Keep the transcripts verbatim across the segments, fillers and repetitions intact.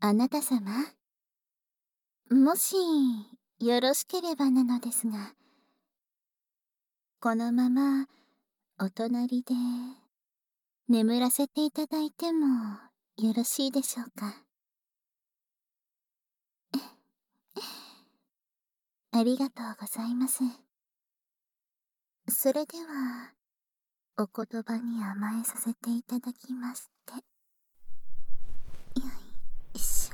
あなた様、もしよろしければなのですが、このままお隣で眠らせていただいてもよろしいでしょうか。ありがとうございます。それでは、お言葉に甘えさせていただきまして。よいしょ。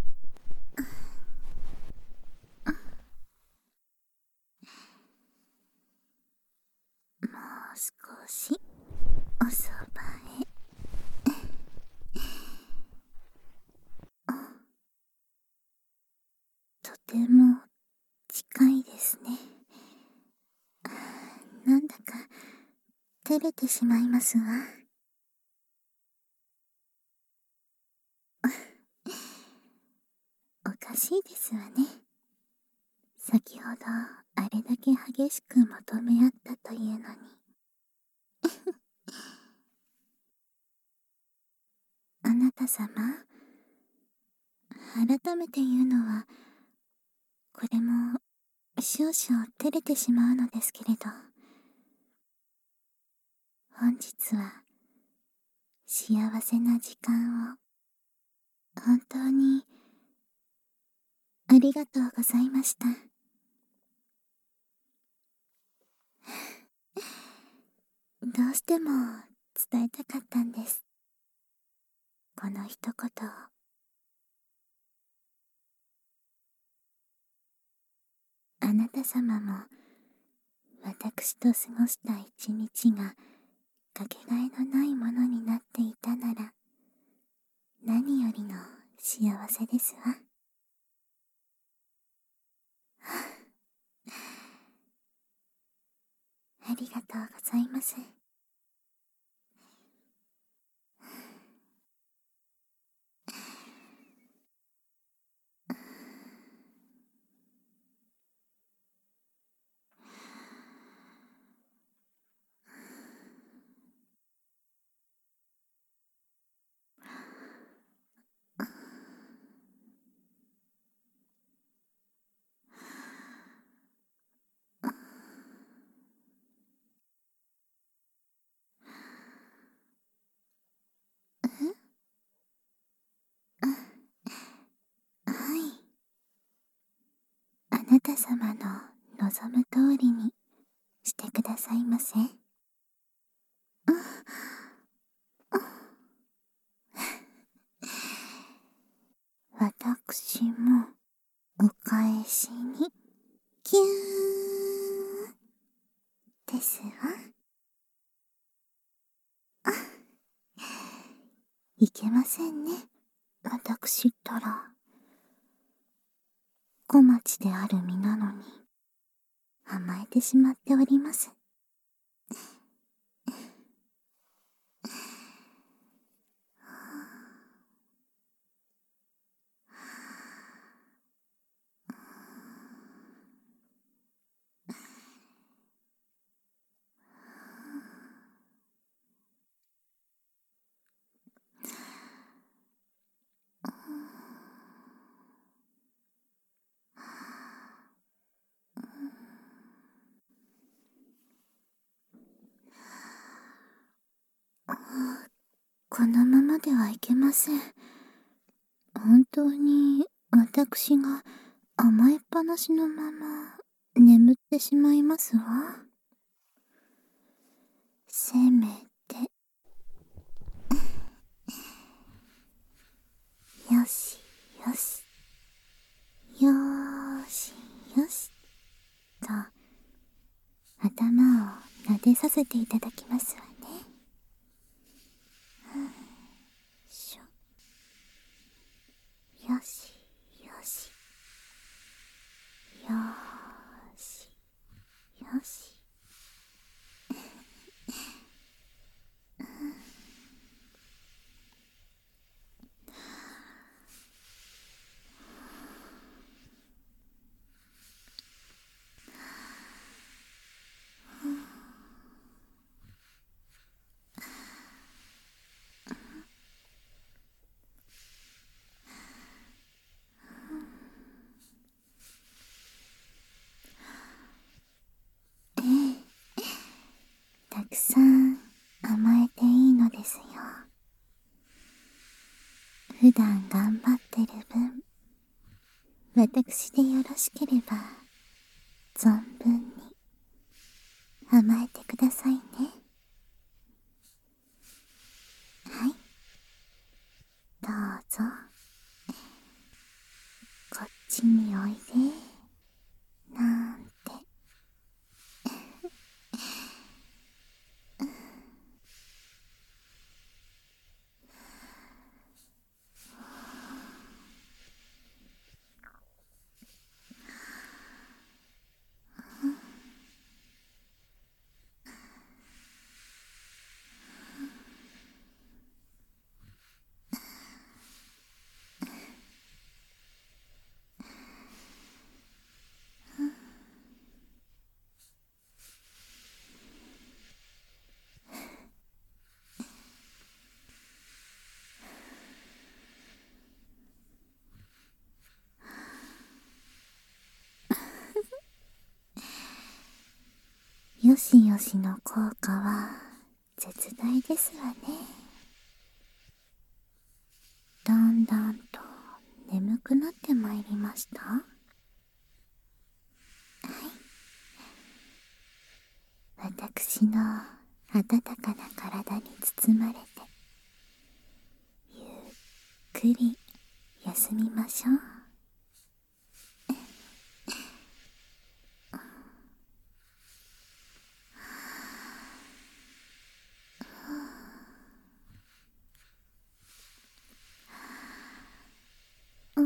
もう少しおそばへ。とても近いですね。なんだか照れてしまいますわ。おかしいですわね。先ほどあれだけ激しく求め合ったというのに。あなた様、改めて言うのは、これも少々照れてしまうのですけれど、本日は幸せな時間を本当にありがとうございました。どうしても伝えたかったんです。この一言を。あなた様も私と過ごした一日がかけがえのないものになっていたなら、何よりの幸せですわ。ありがとうございます。はい。あなた様の望む通りにしてくださいませ。私もお返しにキューですわ。いけませんね、私ったら。小町である身なのに甘えてしまっております。このままではいけません。本当に私が甘えっぱなしのまま眠ってしまいますわ。せめてよしよしよーしよしと頭を撫でさせていただきますわね。しょよしよしよーしよし。 普段頑張ってる分、私でよろしければ存分に甘えてくださいね。はい、どうぞこっちにおいでなんて。よしよしの効果は絶大ですわね。だんだんと眠くなってまいりました。はい、私の温かな体に包まれてゆっくり休みましょう。うん、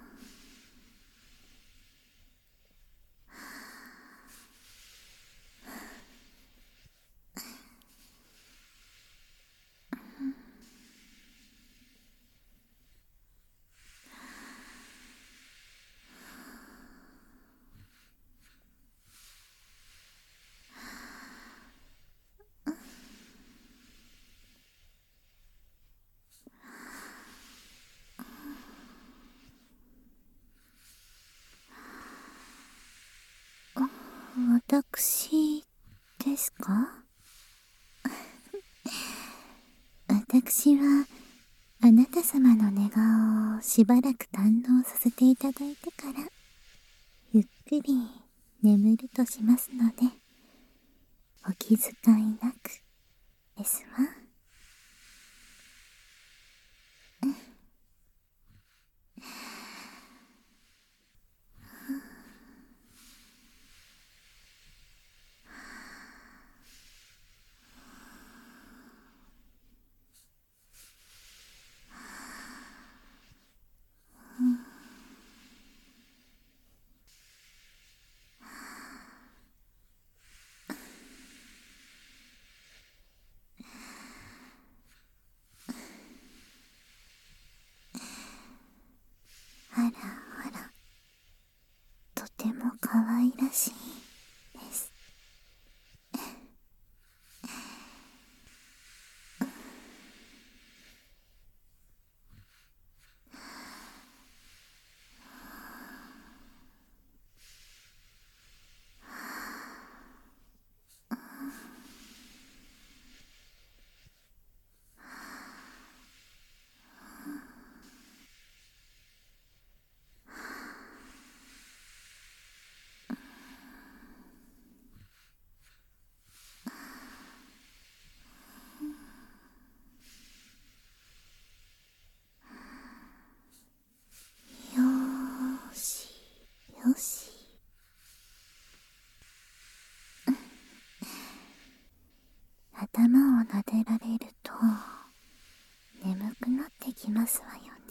私ですか？私はあなた様の寝顔をしばらく堪能させていただいてからゆっくり眠るとしますので、お気遣いなくですわ。あらあら、とても可愛らしいです。よーしよし、頭を撫でられると眠くなってきますわよね。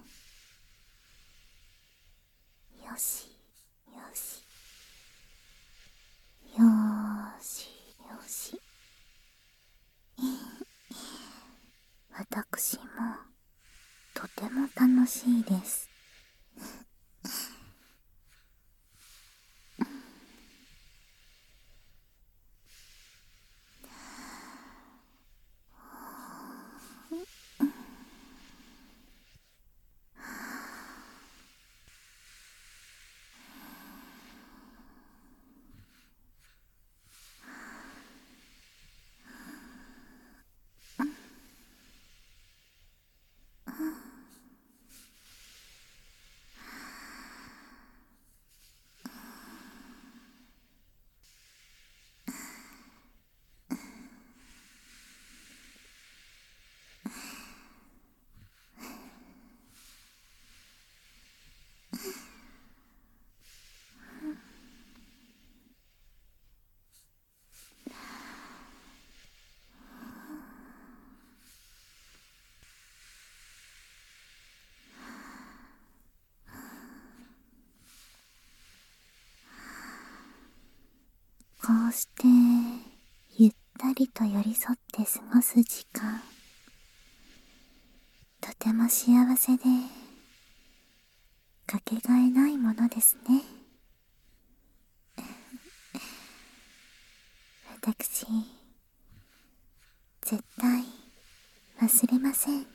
よしよしよーしよし。私もとても楽しいです。 してゆったりと寄り添って過ごす時間、とても幸せでかけがえないものですね。私、絶対忘れません。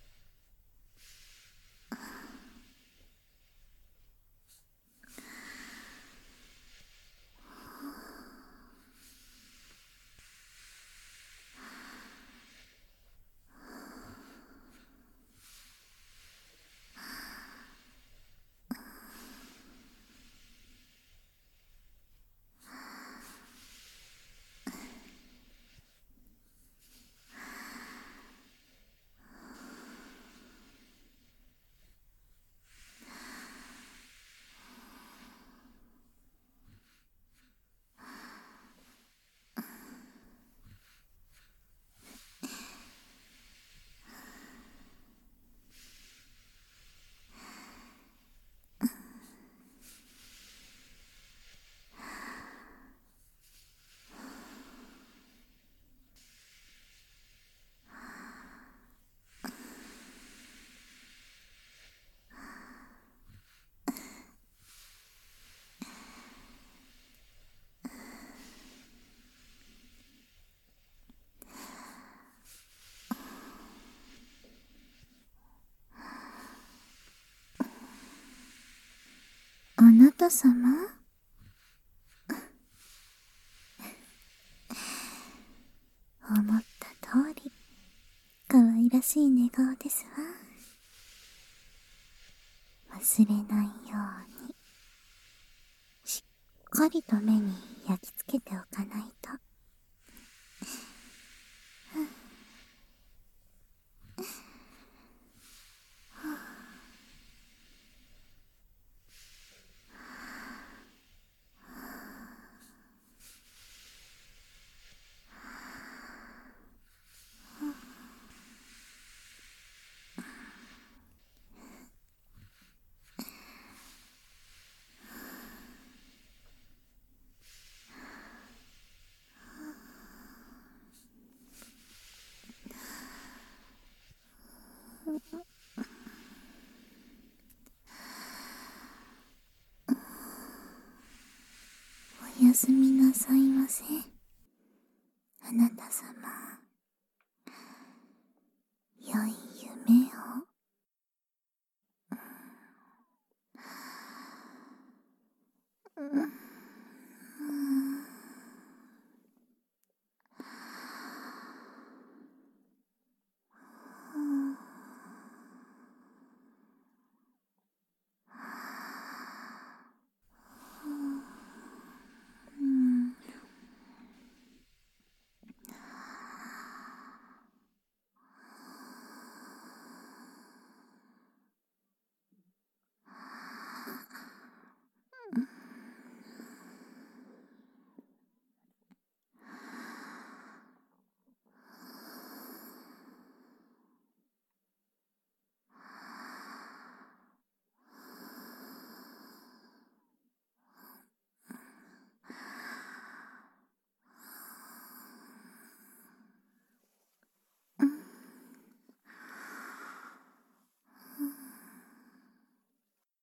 あなた様、思った通り可愛らしい寝顔ですわ。忘れないようにしっかりと目に焼き付けておかないと。おやすみなさいませ、あなた様。